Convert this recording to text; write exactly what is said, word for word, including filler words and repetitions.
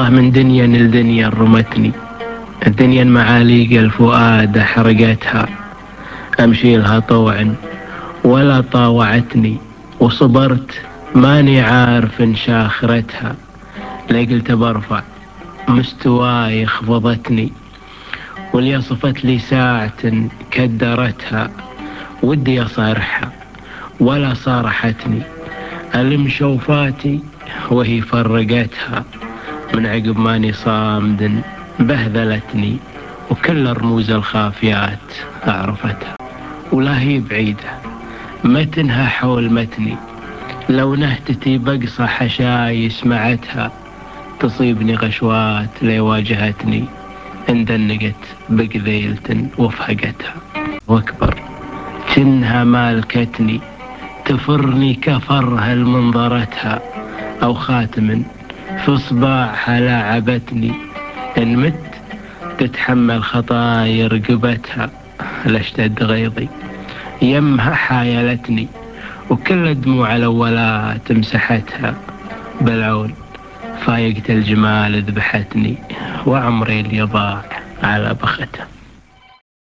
والله من دنيا لدنيا رمتني، الدنيا المعاليق الفؤاد حرقتها، أمشي لها طوعا ولا طاوعتني، وصبرت ماني عارف إن شاخرتها، لا قلت برفع مستواي خفضتني، واللي صفت لي ساعة كدرتها، ودي أصارحها ولا صارحتني، ألم شوفاتي وهي فرقتها، من عقب ماني صامد بهذلتني، وكل الرموز الخافيات أعرفتها، ولا هي بعيدة متنها حول متني، لو نهتتي بقصى حشاي سمعتها، تصيبني غشوات لي واجهتني، اندنقت بقذيلة وفهقتها، واكبر كنها مالكتني، تفرني كفرها المنظرتها، أو خاتم في صباعها لاعبتني، إن مت تتحمل خطايا رقبتها، لاشتد غيظي يمها حايلتني، وكل دموع الأولات مسحتها، بالعون فايقة الجمال ذبحتني، وعمري اللي ضاع على بختها.